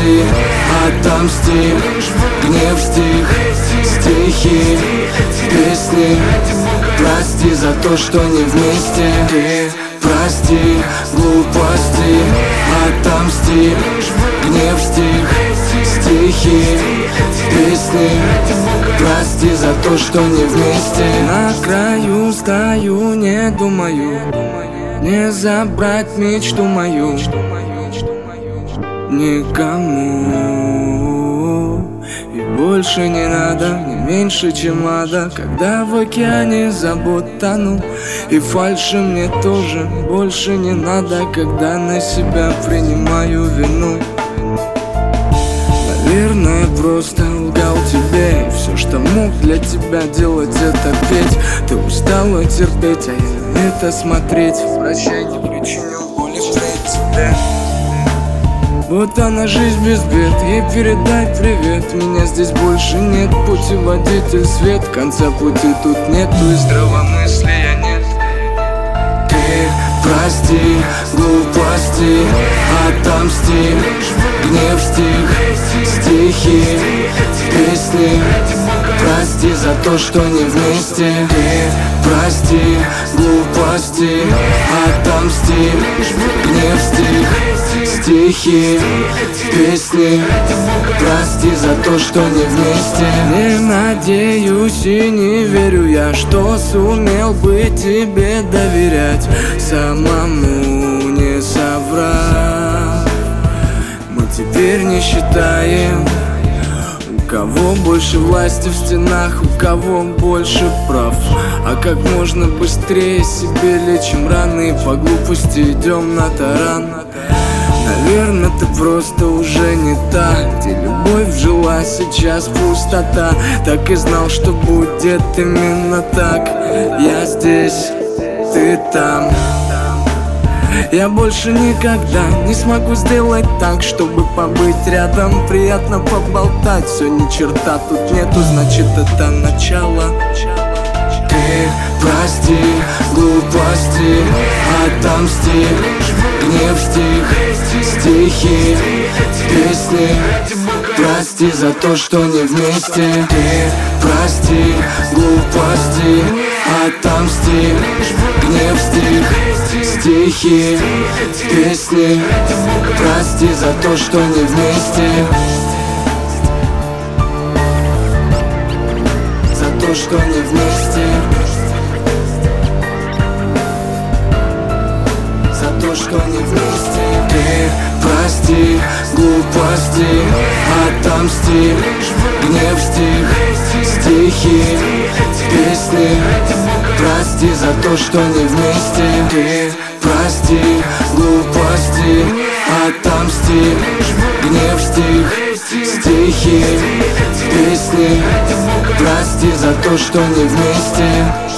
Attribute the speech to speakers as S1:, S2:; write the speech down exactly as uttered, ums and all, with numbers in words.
S1: прости, отомсти, гнев стих, стихи, песни. Прости за то, что не вместе. Ты прости глупости, отомсти, гнев стих, стихи, песни. Прости за то, что не вместе. На краю стою, не думаю, не забрать мечту мою никому. И больше не надо, не меньше, чем надо, когда в океане забот тону. И фальши мне тоже больше не надо, когда на себя принимаю вину. Наверное, просто лгал тебе, и все, что мог для тебя делать, это петь. Ты устала терпеть, а я на это смотреть. Прощай, не причинил боли встретить тебе. Вот она, жизнь без бед, ей передай привет. Меня здесь больше нет, путеводитель свет. Конца пути тут нету и здравомыслия нет. Ты прости глупости, отомсти, гнев стих, стихи, песни. Прости за то, что не вместе. Ты прости глупости, отомсти, гнев стих, стихи, песни. Прости за то, что не вместе. Не надеюсь и не верю я, что сумел бы тебе доверять, самому не соврав. Мы теперь не считаем, у кого больше власти в стенах, у кого больше прав. А как можно быстрее себе лечим раны, по глупости идем на таран. Наверное, ты просто уже не та, где любовь жила, сейчас пустота. Так и знал, что будет именно так. Я здесь, ты там. Я больше никогда не смогу сделать так, чтобы побыть рядом, приятно поболтать. Все, ни черта тут нету, значит это начало. Ты прости глупости, отомсти, гнев стих, стихи, песни. Прости за то, что не вместе. Ты прости глупости, отомсти, гнев стих, стихи, песни. Прости за то, что не вместе. За то, что не вместе. За то, что не вместе. Ты прости глупости, отомсти, гнев стих, стихи, песни. Прости за то, что не вместе. Ты прости глупости, отомсти, гнев стих, стихи, песни. Прости за то, что не вместе.